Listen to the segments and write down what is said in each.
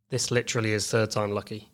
This literally is third time lucky.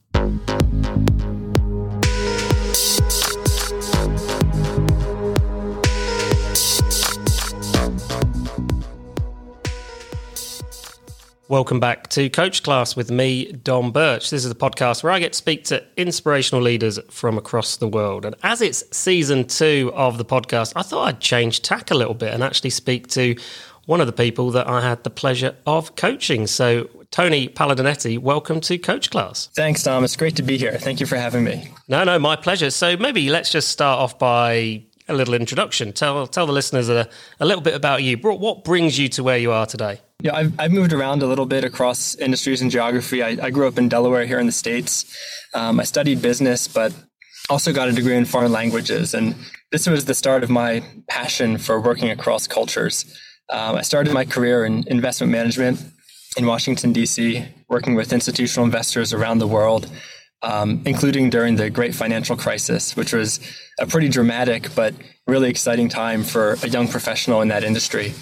Welcome back to Coach Class with me, Dom Birch. This is a podcast where I get to speak to inspirational leaders from across the world. And as it's season 2 of the podcast, I thought I'd change tack a little bit and actually speak to one of the people that I had the pleasure of coaching. So Tony Palladinelli, welcome to Coach Class. Thanks, Dom. It's great to be here. Thank you for having me. No, my pleasure. So maybe let's just start off by a little introduction. Tell the listeners a little bit about you. What brings you to where you are today? Yeah, I've moved around a little bit across industries and geography. I grew up in Delaware here in the States. I studied business, but also got a degree in foreign languages. And this was the start of my passion for working across cultures. I started my career in investment management in Washington, D.C., working with institutional investors around the world, including during the great financial crisis, which was a pretty dramatic but really exciting time for a young professional in that industry.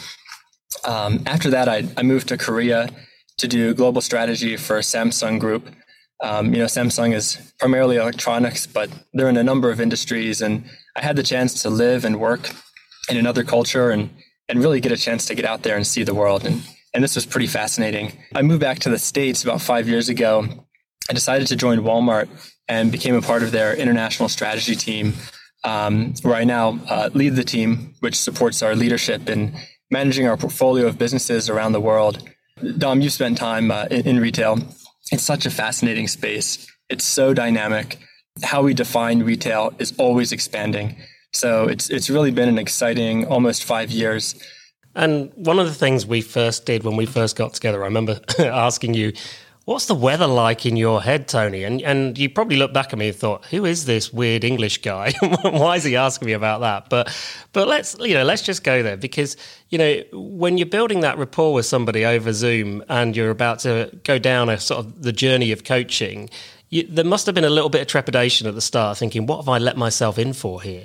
After that, I moved to Korea to do global strategy for Samsung Group. Samsung is primarily electronics, but they're in a number of industries. And I had the chance to live and work in another culture and really get a chance to get out there and see the world. And this was pretty fascinating. I moved back to the States about 5 years ago. I decided to join Walmart and became a part of their international strategy team, where I now lead the team, which supports our leadership in managing our portfolio of businesses around the world. Dom, you've spent time in retail. It's such a fascinating space. It's so dynamic. How we define retail is always expanding. So it's really been an exciting almost 5 years. And one of the things we first did when we first got together, I remember asking you, what's the weather like in your head, Tony? And you probably looked back at me and thought, who is this weird English guy? Why is he asking me about that? But let's just go there, because, when you're building that rapport with somebody over Zoom and you're about to go down a sort of the journey of coaching, there must have been a little bit of trepidation at the start, thinking, what have I let myself in for here?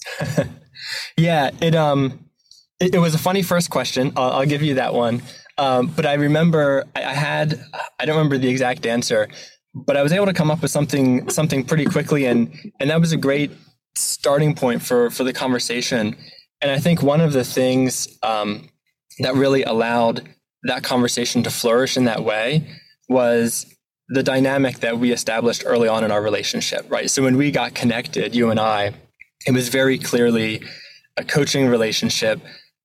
Yeah, it was a funny first question. I'll give you that one. But I remember I don't remember the exact answer, but I was able to come up with something pretty quickly. And that was a great starting point for the conversation. And I think one of the things that really allowed that conversation to flourish in that way was the dynamic that we established early on in our relationship, right? So when we got connected, you and I, it was very clearly a coaching relationship.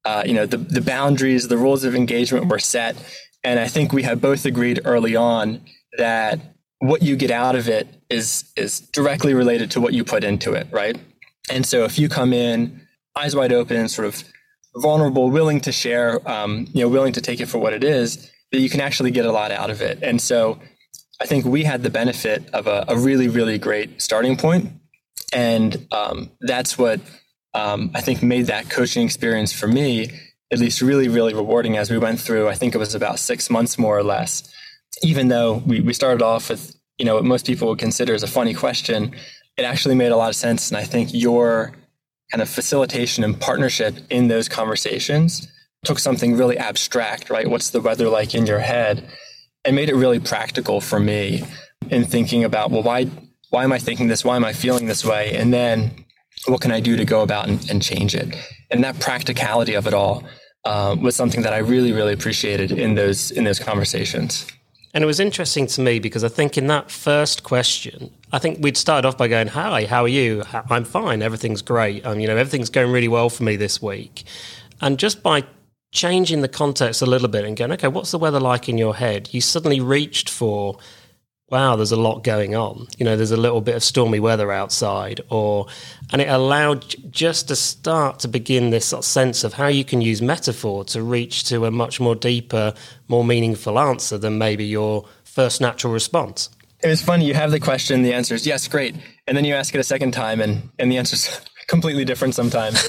The boundaries, the rules of engagement were set. And I think we had both agreed early on that what you get out of it is directly related to what you put into it, right? And so if you come in eyes wide open, sort of vulnerable, willing to share, willing to take it for what it is, that you can actually get a lot out of it. And so I think we had the benefit of a really, really great starting point. And that's what I think made that coaching experience for me, at least really, really rewarding as we went through. I think it was about 6 months, more or less. Even though we started off with, what most people would consider as a funny question, it actually made a lot of sense. And I think your kind of facilitation and partnership in those conversations took something really abstract, right? What's the weather like in your head? And made it really practical for me in thinking about, well, why am I thinking this? Why am I feeling this way? And then what can I do to go about and change it? And that practicality of it all was something that I really, really appreciated in those conversations. And it was interesting to me because I think in that first question, I think we'd started off by going, hi, how are you? I'm fine. Everything's great. Everything's going really well for me this week. And just by changing the context a little bit and going, okay, what's the weather like in your head? You suddenly reached for, wow, there's a lot going on. There's a little bit of stormy weather outside, and it allowed just to start to begin this sort of sense of how you can use metaphor to reach to a much more deeper, more meaningful answer than maybe your first natural response. It was funny. You have the question, the answer is yes, great. And then you ask it a second time and the answer's completely different sometimes.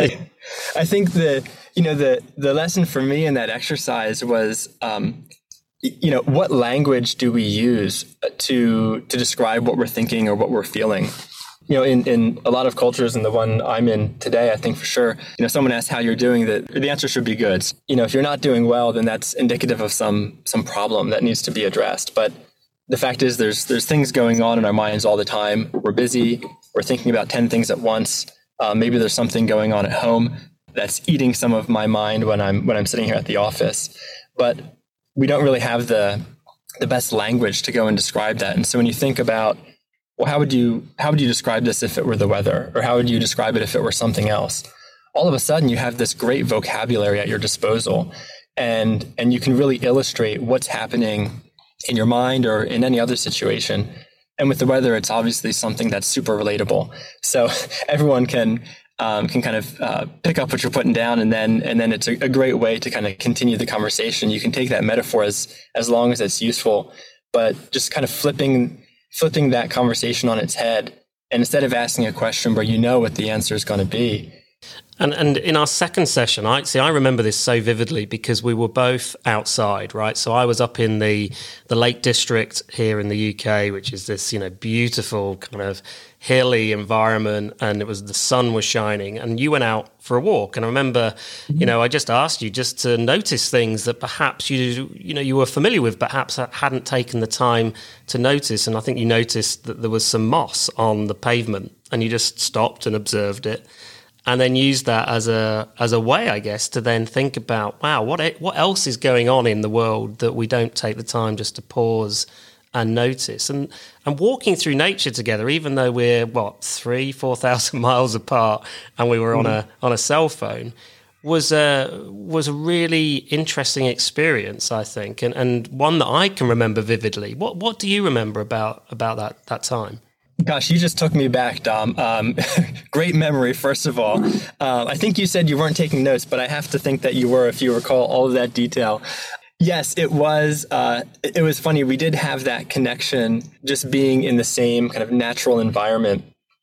I think the lesson for me in that exercise was, what language do we use to describe what we're thinking or what we're feeling? In a lot of cultures, and the one I'm in today, I think for sure, someone asks how you're doing, the answer should be good. If you're not doing well, then that's indicative of some problem that needs to be addressed. But the fact is there's things going on in our minds all the time. We're busy. We're thinking about 10 things at once. Maybe there's something going on at home that's eating some of my mind when I'm sitting here at the office. But we don't really have the best language to go and describe that. And so when you think about, well, how would you describe this if it were the weather? Or how would you describe it if it were something else? All of a sudden, you have this great vocabulary at your disposal, and you can really illustrate what's happening in your mind or in any other situation. And with the weather, it's obviously something that's super relatable. So everyone can kind of pick up what you're putting down, and then it's a great way to kind of continue the conversation. You can take that metaphor as long as it's useful, but just kind of flipping that conversation on its head. And instead of asking a question where you know what the answer is going to be. And in our second session, I remember this so vividly because we were both outside, right? So I was up in the Lake District here in the UK, which is this, beautiful kind of hilly environment, and the sun was shining, and you went out for a walk. And I remember, I just asked you just to notice things that perhaps you were familiar with, but perhaps hadn't taken the time to notice. And I think you noticed that there was some moss on the pavement, and you just stopped and observed it. And then use that as a way, I guess, to then think about, wow, what else is going on in the world that we don't take the time just to pause and notice. And walking through nature together, even though we're 3,000-4,000 miles apart, and we were on a cell phone, was a really interesting experience, I think, and one that I can remember vividly. What do you remember about that time? Gosh, you just took me back, Dom. Great memory, first of all. I think you said you weren't taking notes, but I have to think that you were, if you recall all of that detail. Yes, it was funny. We did have that connection, just being in the same kind of natural environment.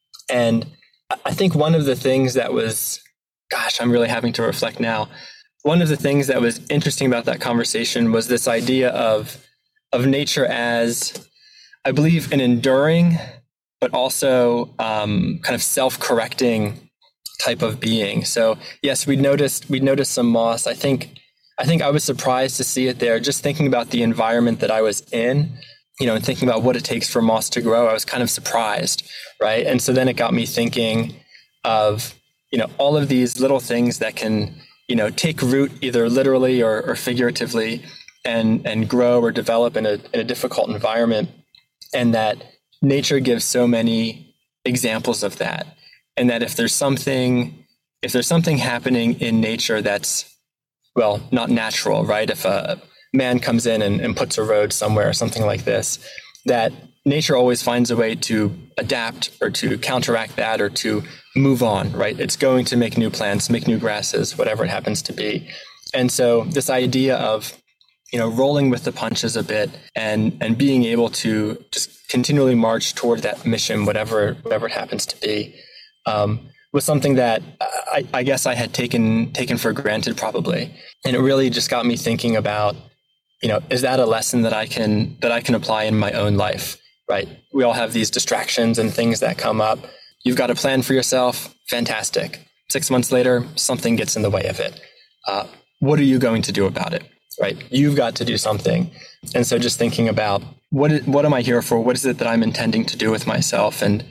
And I think one of the things that was, I'm really having to reflect now. One of the things that was interesting about that conversation was this idea of nature as, I believe, an enduring, but also kind of self-correcting type of being. So yes, we'd noticed some moss. I think I was surprised to see it there. Just thinking about the environment that I was in, and thinking about what it takes for moss to grow, I was kind of surprised, right? And so then it got me thinking of, all of these little things that can, take root either literally or figuratively, and grow or develop in a difficult environment, and that nature gives so many examples of that. And that if there's something happening in nature that's, not natural, right? If a man comes in and puts a road somewhere or something like this, that nature always finds a way to adapt or to counteract that or to move on, right? It's going to make new plants, make new grasses, whatever it happens to be. And so this idea of rolling with the punches a bit and being able to just continually march toward that mission, whatever it happens to be, was something that I guess I had taken for granted probably. And it really just got me thinking about, is that a lesson that I can apply in my own life, right? We all have these distractions and things that come up. You've got a plan for yourself. Fantastic. 6 months later, something gets in the way of it. What are you going to do about it? Right? You've got to do something. And so just thinking about what am I here for? What is it that I'm intending to do with myself? And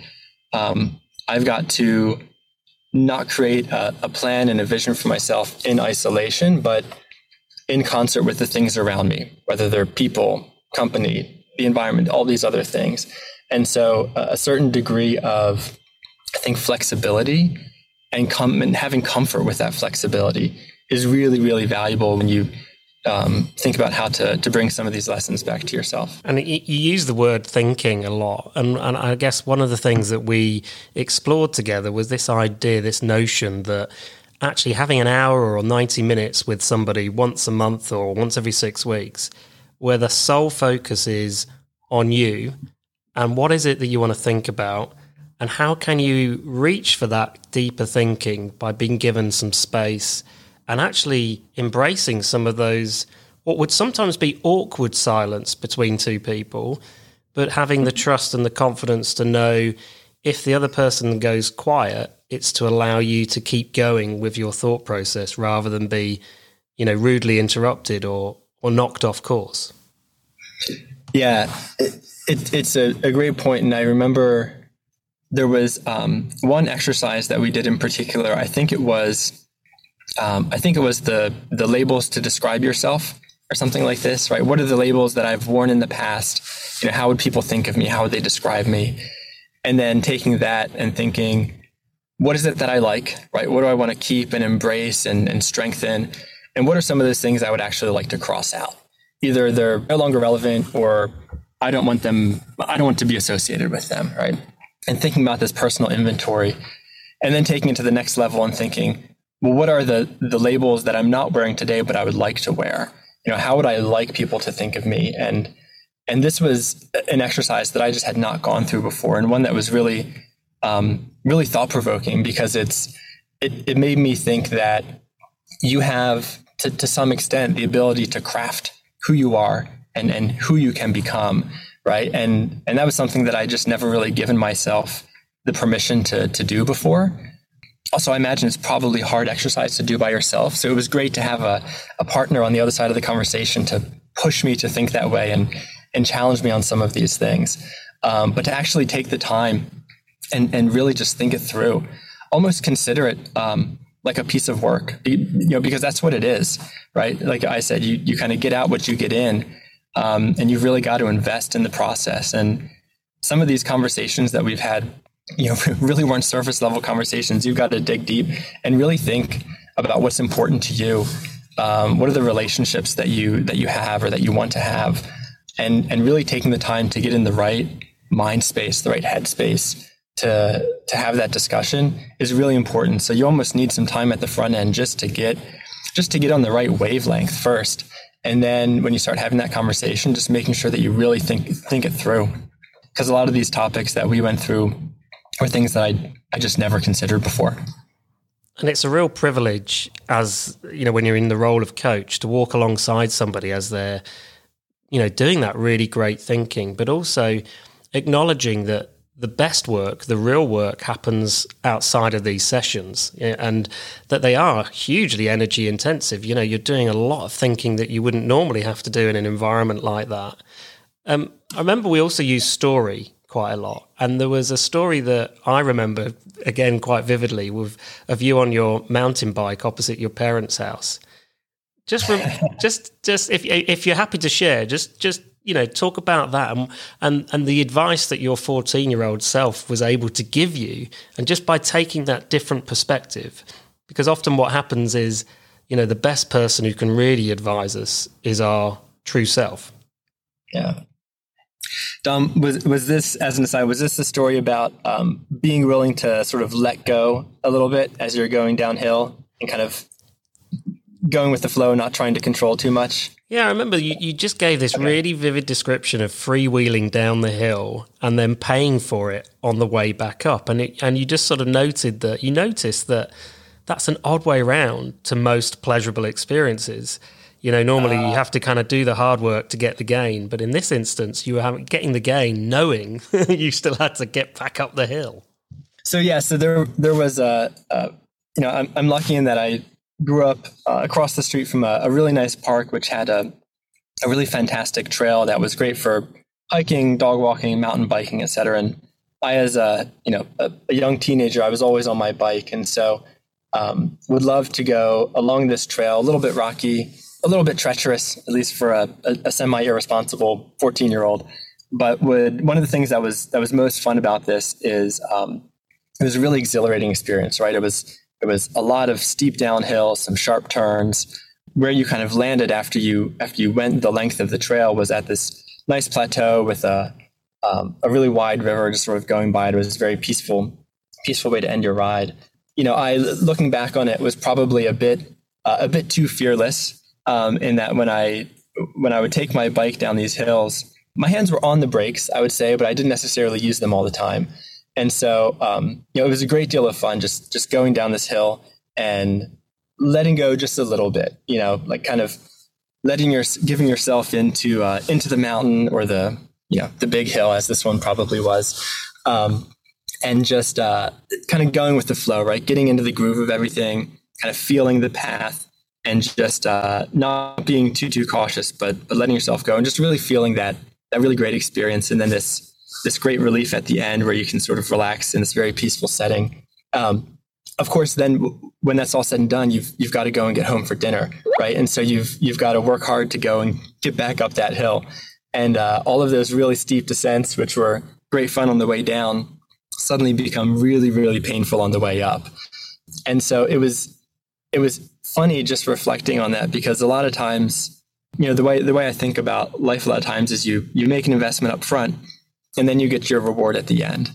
I've got to not create a plan and a vision for myself in isolation, but in concert with the things around me, whether they're people, company, the environment, all these other things. And so a certain degree of, I think, flexibility and having comfort with that flexibility is really, really valuable when you think about how to bring some of these lessons back to yourself. And you use the word thinking a lot. And I guess one of the things that we explored together was this idea, this notion that actually having an hour or 90 minutes with somebody once a month or once every 6 weeks, where the sole focus is on you and what is it that you want to think about, and how can you reach for that deeper thinking by being given some space and actually embracing some of those, what would sometimes be awkward silence between two people, but having the trust and the confidence to know if the other person goes quiet, it's to allow you to keep going with your thought process rather than be, rudely interrupted or knocked off course. Yeah, it's a great point. And I remember there was one exercise that we did in particular. I think it was the labels to describe yourself or something like this, right? What are the labels that I've worn in the past? How would people think of me? How would they describe me? And then taking that and thinking, what is it that I like, right? What do I want to keep and embrace and strengthen? And what are some of those things I would actually like to cross out? Either they're no longer relevant or I don't want to be associated with them, right? And thinking about this personal inventory and then taking it to the next level and thinking, well, what are the labels that I'm not wearing today, but I would like to wear? How would I like people to think of me? And this was an exercise that I just had not gone through before, and one that was really, really thought-provoking, because it made me think that you have, to some extent, the ability to craft who you are and who you can become, right? And that was something that I just never really given myself the permission to do before. Also, I imagine it's probably hard exercise to do by yourself. So it was great to have a partner on the other side of the conversation to push me to think that way and challenge me on some of these things. But to actually take the time and really just think it through, almost consider it like a piece of work, because that's what it is, right? Like I said, you kind of get out what you get in, and you've really got to invest in the process. And some of these conversations that we've had, really weren't surface level conversations. You've got to dig deep and really think about what's important to you. What are the relationships that you have or that you want to have, and really taking the time to get in the right mind space, the right head space to have that discussion is really important. So you almost need some time at the front end just to get on the right wavelength first. And then when you start having that conversation, just making sure that you really think it through. Because a lot of these topics that we went through were things that I just never considered before. And it's a real privilege, as when you're in the role of coach, to walk alongside somebody as they're, doing that really great thinking, but also acknowledging that the best work, the real work, happens outside of these sessions, and that they are hugely energy intensive. You're doing a lot of thinking that you wouldn't normally have to do in an environment like that. I remember we also used story quite a lot. And there was a story that I remember, again, quite vividly, of you on your mountain bike opposite your parents' house. Just if you're happy to share, just talk about that and the advice that your 14-year-old self was able to give you, and just by taking that different perspective, because often what happens is, the best person who can really advise us is our true self. Yeah. Dom, was this, as an aside, was this a story about being willing to sort of let go a little bit as you're going downhill and kind of going with the flow, not trying to control too much? Yeah, I remember you just gave this really vivid description of freewheeling down the hill and then paying for it on the way back up. And you just sort of noticed that that's an odd way around to most pleasurable experiences. Normally you have to kind of do the hard work to get the gain. But in this instance, you were getting the gain knowing you still had to get back up the hill. So there was I'm lucky in that I grew up across the street from a really nice park, which had a really fantastic trail that was great for hiking, dog walking, mountain biking, et cetera. And I, as a young teenager, I was always on my bike. And so would love to go along this trail, a little bit rocky, a little bit treacherous, at least for a semi-irresponsible 14-year-old. But one of the things that was most fun about this is it was a really exhilarating experience, right? It was a lot of steep downhill, some sharp turns. Where you kind of landed after you went the length of the trail was at this nice plateau with a really wide river just sort of going by. It was a very peaceful way to end your ride. I, looking back on it, was probably a bit too fearless. In that when I would take my bike down these hills, my hands were on the brakes, I would say, but I didn't necessarily use them all the time. And so, it was a great deal of fun just going down this hill and letting go just a little bit, like kind of giving yourself into the mountain or the big hill, as this one probably was. And just kind of going with the flow, right? Getting into the groove of everything, kind of feeling the path. And just not being too cautious, but letting yourself go and just really feeling that that really great experience, and then this great relief at the end where you can sort of relax in this very peaceful setting. Of course, then when that's all said and done, you've got to go and get home for dinner, right? And so you've got to work hard to go and get back up that hill. And all of those really steep descents, which were great fun on the way down, suddenly become really, really painful on the way up. And so it was funny just reflecting on that, because a lot of times, the way I think about life a lot of times is you make an investment up front and then you get your reward at the end.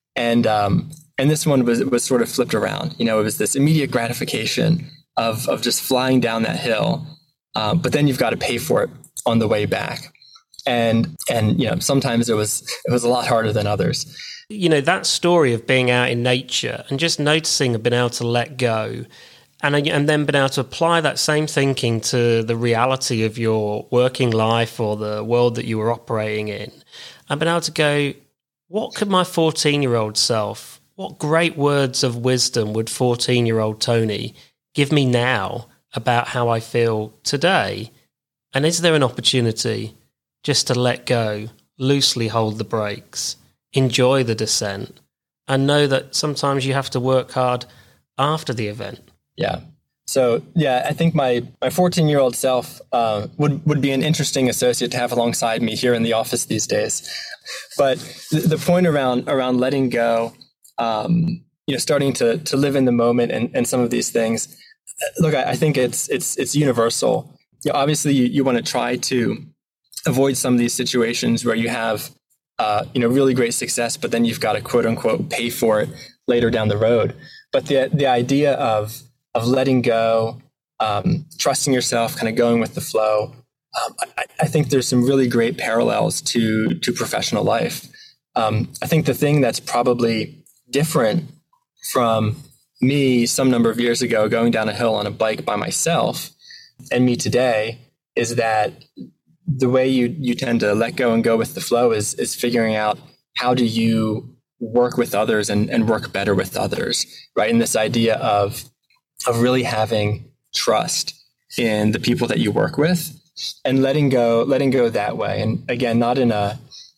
And this one was sort of flipped around. It was this immediate gratification of just flying down that hill, but then you've got to pay for it on the way back. And sometimes it was a lot harder than others. That story of being out in nature and just noticing and being able to let go, and then being able to apply that same thinking to the reality of your working life or the world that you were operating in, and being able to go, what could my 14-year-old self, what great words of wisdom would 14-year-old Tony give me now about how I feel today? And is there an opportunity just to let go, loosely hold the brakes, enjoy the descent, and know that sometimes you have to work hard after the event? Yeah. So, I think my 14-year-old self would be an interesting associate to have alongside me here in the office these days. But the point around letting go, starting to live in the moment and some of these things, look, I think it's universal. Obviously, you want to try to avoid some of these situations where you have, really great success, but then you've got to quote unquote pay for it later down the road. But the idea of letting go, trusting yourself, kind of going with the flow, I think there's some really great parallels to professional life. I think the thing that's probably different from me some number of years ago going down a hill on a bike by myself and me today is that the way you tend to let go and go with the flow is figuring out how do you work with others and work better with others, right? And this idea of really having trust in the people that you work with and letting go that way. And again, not in a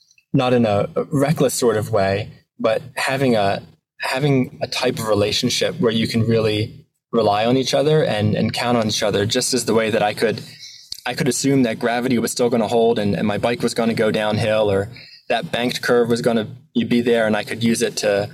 reckless sort of way, but having a type of relationship where you can really rely on each other and count on each other, just as the way that I could assume that gravity was still going to hold and my bike was going to go downhill, or that banked curve was going to be there and I could use it to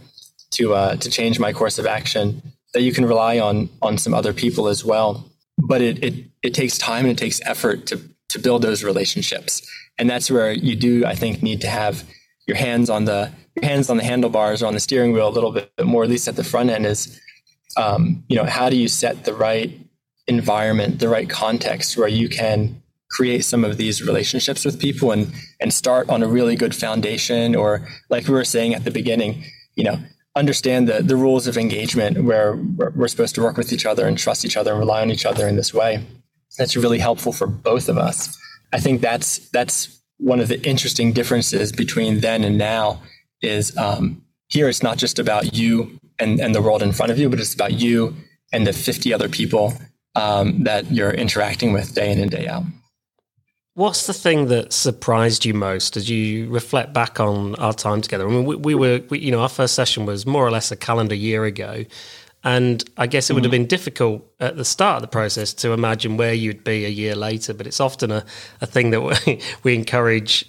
change my course of action, that you can rely on some other people as well. But it takes time and it takes effort to build those relationships. And that's where you do, I think, need to have your hands on the handlebars or on the steering wheel a little bit more, at least at the front end, is, how do you set the right environment, the right context where you can create some of these relationships with people and start on a really good foundation, or like we were saying at the beginning, understand the rules of engagement where we're supposed to work with each other and trust each other and rely on each other in this way. That's really helpful for both of us. I think that's one of the interesting differences between then and now is here it's not just about you and the world in front of you, but it's about you and the 50 other people that you're interacting with day in and day out. What's the thing that surprised you most as you reflect back on our time together? I mean, we our first session was more or less a calendar year ago. And I guess it would have been difficult at the start of the process to imagine where you'd be a year later. But it's often a thing that we encourage,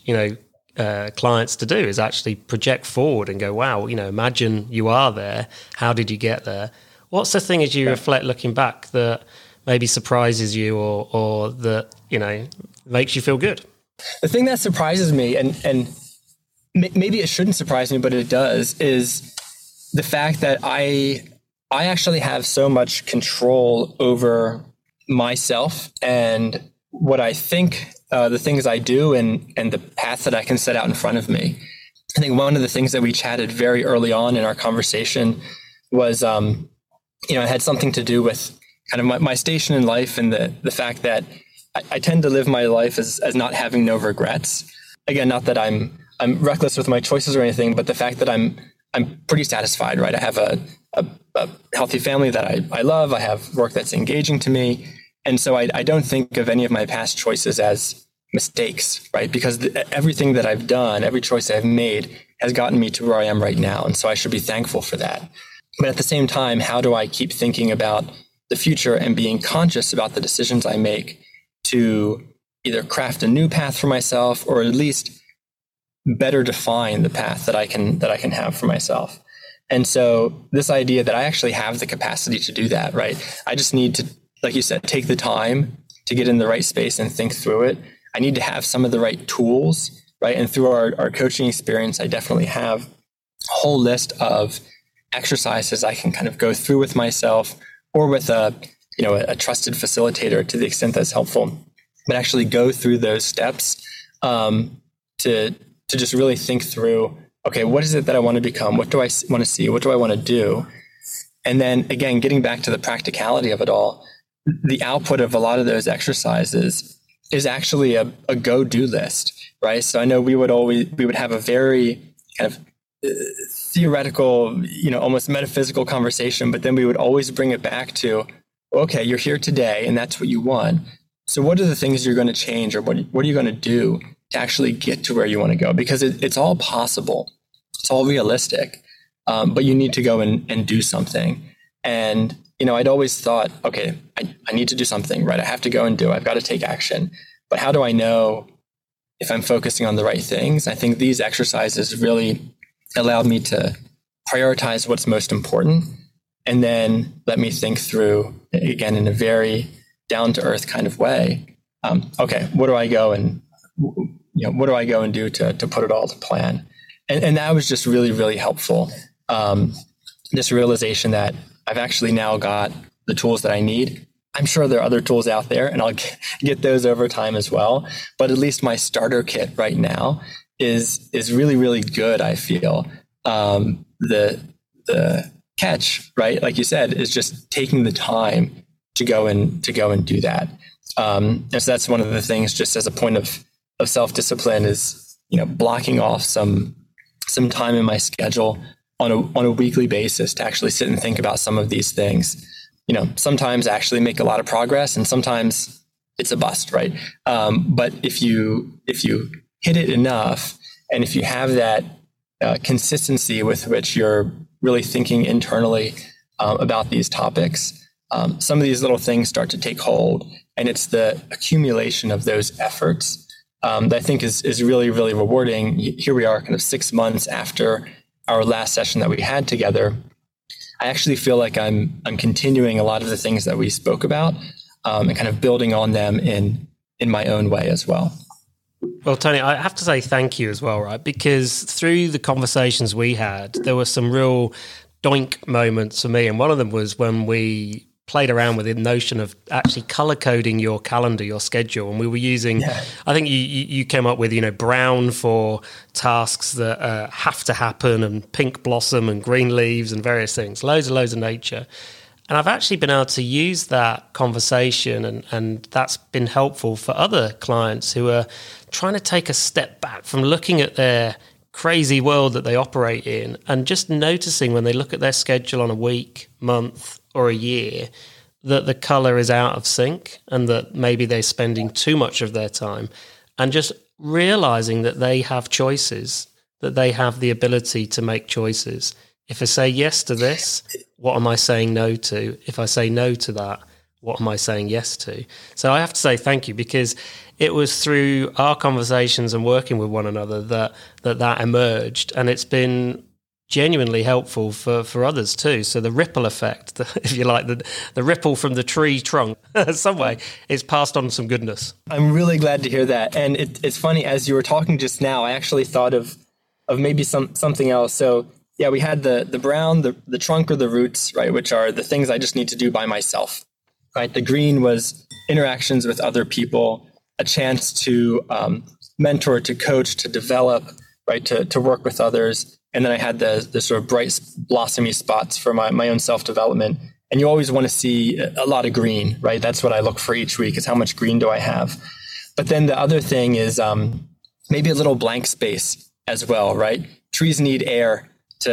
clients to do, is actually project forward and go, wow, imagine you are there. How did you get there? What's the thing as you reflect looking back that maybe surprises you or that, makes you feel good? The thing that surprises me, and maybe it shouldn't surprise me, but it does, is the fact that I actually have so much control over myself and what I think, the things I do and the path that I can set out in front of me. I think one of the things that we chatted very early on in our conversation was, it had something to do with kind of my station in life and the fact that I tend to live my life as not having no regrets. Again, not that I'm reckless with my choices or anything, but the fact that I'm pretty satisfied, right? I have a healthy family that I love. I have work that's engaging to me. And so I don't think of any of my past choices as mistakes, right? Because everything that I've done, every choice I've made has gotten me to where I am right now. And so I should be thankful for that. But at the same time, how do I keep thinking about the future and being conscious about the decisions I make to either craft a new path for myself or at least better define the path that I can have for myself? And so this idea that I actually have the capacity to do that, right? I just need to, like you said, take the time to get in the right space and think through it. I need to have some of the right tools, right? And through our coaching experience, I definitely have a whole list of exercises I can kind of go through with myself or with a trusted facilitator to the extent that's helpful, but actually go through those steps to just really think through, okay, what is it that I want to become? What do I want to see? What do I want to do? And then again, getting back to the practicality of it all, the output of a lot of those exercises is actually a go-do list, right? So I know we would have a very kind of theoretical, almost metaphysical conversation, but then we would always bring it back to, okay, you're here today and that's what you want. So what are the things you're going to change, or what are you going to do to actually get to where you want to go? Because it's all possible. It's all realistic. But you need to go and do something. And, I'd always thought, okay, I need to do something, right? I have to go and do it. I've got to take action. But how do I know if I'm focusing on the right things? I think these exercises really allowed me to prioritize what's most important and then let me think through, again, in a very down-to-earth kind of way. Okay, what do I go and do to put it all to plan? And that was just really, really helpful. This realization that I've actually now got the tools that I need. I'm sure there are other tools out there, and I'll get those over time as well. But at least my starter kit right now is really, really good, I feel. The catch, right, like you said, is just taking the time to go and do that. And so that's one of the things, just as a point of self-discipline, is blocking off some time in my schedule on a weekly basis to actually sit and think about some of these things. Sometimes actually make a lot of progress, and sometimes it's a bust, right? But if you hit it enough, and if you have that consistency with which you're really thinking internally about these topics, some of these little things start to take hold, and it's the accumulation of those efforts that I think is really, really rewarding. Here we are kind of 6 months after our last session that we had together. I actually feel like I'm continuing a lot of the things that we spoke about and kind of building on them in my own way as well. Well, Tony, I have to say thank you as well, right? Because through the conversations we had, there were some real doink moments for me. And one of them was when we played around with the notion of actually color coding your calendar, your schedule. And we were using, I think you came up with, brown for tasks that have to happen, and pink blossom and green leaves and various things, loads of nature. And I've actually been able to use that conversation, and that's been helpful for other clients who are trying to take a step back from looking at their crazy world that they operate in and just noticing when they look at their schedule on a week, month, or a year, that the color is out of sync and that maybe they're spending too much of their time, and just realizing that they have choices, that they have the ability to make choices. If I say yes to this, what am I saying no to? If I say no to that, what am I saying yes to? So I have to say thank you, because it was through our conversations and working with one another that emerged, and it's been genuinely helpful for others too. So the ripple effect, if you like, the ripple from the tree trunk, some way, it's passed on some goodness. I'm really glad to hear that. And it's funny, as you were talking just now, I actually thought of maybe something else. So yeah, we had the brown, the trunk or the roots, right, which are the things I just need to do by myself, right? The green was interactions with other people, a chance to mentor, to coach, to develop, right, to work with others. And then I had the sort of bright, blossomy spots for my own self-development. And you always want to see a lot of green, right? That's what I look for each week, is how much green do I have? But then the other thing is maybe a little blank space as well, right? Trees need air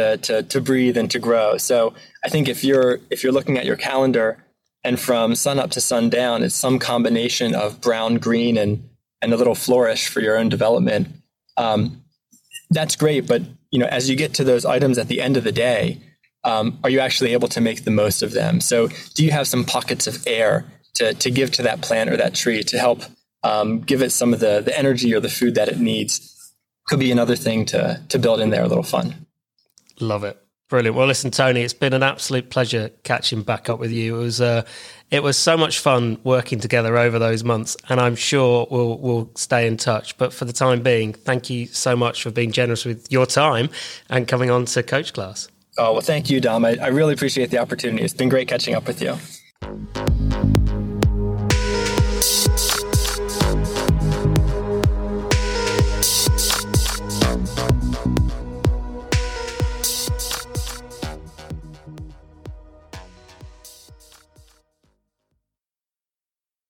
to breathe and to grow. So I think if you're looking at your calendar, and from sun up to sundown, it's some combination of brown, green, and and a little flourish for your own development, that's great. But, as you get to those items at the end of the day, are you actually able to make the most of them? So do you have some pockets of air to give to that plant or that tree to help give it some of the energy or the food that it needs? Could be another thing to build in there, a little fun. Love it. Brilliant. Well, listen, Tony, it's been an absolute pleasure catching back up with you. It was so much fun working together over those months, and I'm sure we'll stay in touch. But for the time being, thank you so much for being generous with your time and coming on to Coach Class. Oh, well, thank you, Dom. I really appreciate the opportunity. It's been great catching up with you.